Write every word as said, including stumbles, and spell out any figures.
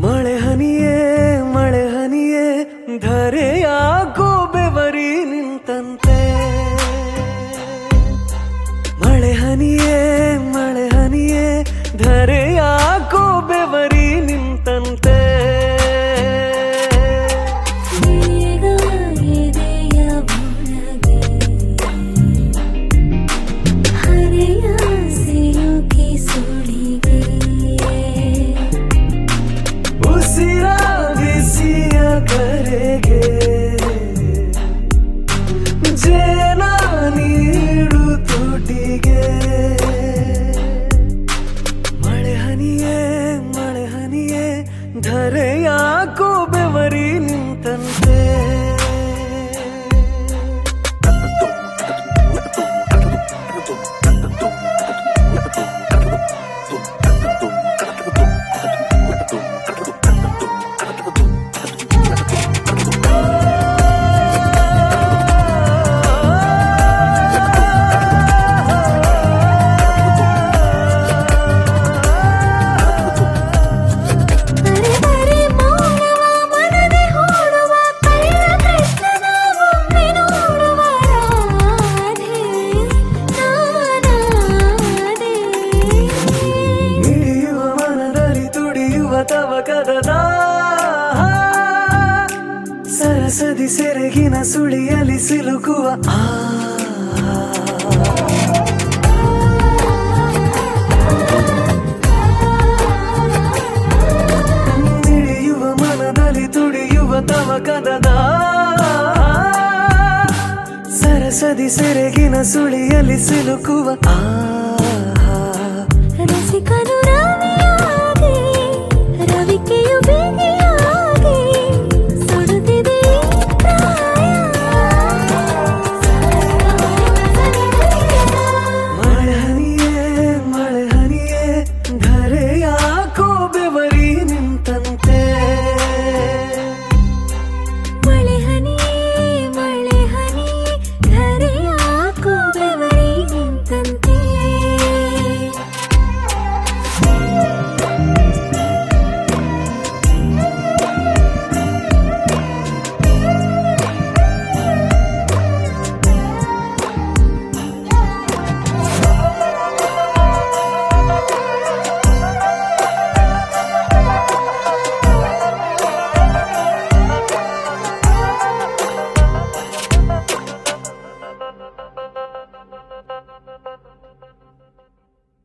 ಮಳೆ ಹನಿಯೇ ಮಳೆ ಹನಿಯೇ ಧರೆಯಾಗೋ ಬೆವರಿ ನಿಂತಂತೆ ಮಳೆ ಹನಿಯೇ ಮಳೆ ಹನಿಯೇ ಧರೆಯಾಗೋ ಬೆವರಿ ನಿಂತಂತೆ ಕರೆಗೆ ಜೇನ ನೀಡು ತುಟಿಗೆ ಮಳೆ ಹನಿಯೇ ಮಳೆ ಹನಿಯೇ ಧರೆಯಾಗೋ ಬೆವರಿ ನಿಂತಂತೆ ಸರಸದಿ ಸೆರಗಿನ ಸುಳಿಯಲಿ ಸಿಲುಕುವ ಆ ತಿಳಿಯುವ ಮನದಲ್ಲಿ ತುಡಿಯುವ ತವಕದ ಸರಸದಿ ಸೆರಗಿನ ಸುಳಿಯಲಿ ಸಿಲುಕುವ ಆ